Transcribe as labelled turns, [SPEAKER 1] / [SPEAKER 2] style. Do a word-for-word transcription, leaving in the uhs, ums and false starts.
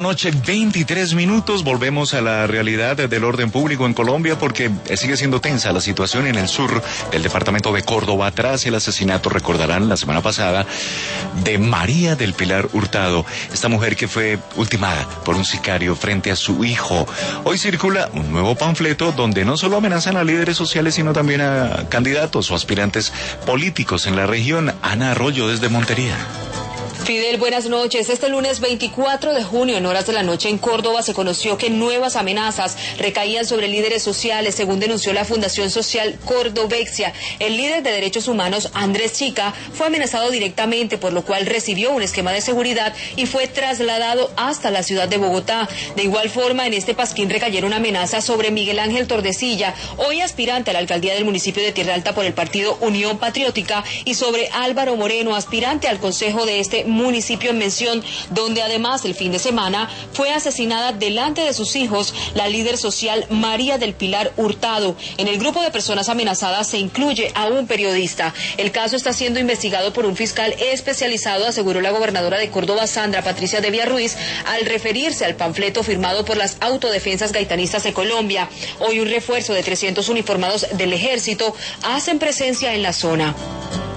[SPEAKER 1] Noche, veintitrés minutos, volvemos a la realidad del orden público en Colombia porque sigue siendo tensa la situación en el sur del departamento de Córdoba tras el asesinato, recordarán, la semana pasada, de María del Pilar Hurtado, esta mujer que fue ultimada por un sicario frente a su hijo. Hoy circula un nuevo panfleto donde no solo amenazan a líderes sociales, sino también a candidatos o aspirantes políticos en la región. Ana Arroyo desde Montería.
[SPEAKER 2] Fidel, buenas noches. Este lunes veinticuatro de junio, en horas de la noche en Córdoba, se conoció que nuevas amenazas recaían sobre líderes sociales, según denunció la Fundación Social Cordovexia. El líder de derechos humanos, Andrés Chica, fue amenazado directamente, por lo cual recibió un esquema de seguridad y fue trasladado hasta la ciudad de Bogotá. De igual forma, en este pasquín recayeron amenazas sobre Miguel Ángel Tordesilla, hoy aspirante a la alcaldía del municipio de Tierra Alta por el partido Unión Patriótica, y sobre Álvaro Moreno, aspirante al consejo de este municipio en Mención, donde además el fin de semana fue asesinada delante de sus hijos la líder social María del Pilar Hurtado. En el grupo de personas amenazadas se incluye a un periodista. El caso está siendo investigado por un fiscal especializado, aseguró la gobernadora de Córdoba, Sandra Patricia de Villarruiz, al referirse al panfleto firmado por las autodefensas gaitanistas de Colombia. Hoy un refuerzo de trescientos uniformados del ejército hacen presencia en la zona.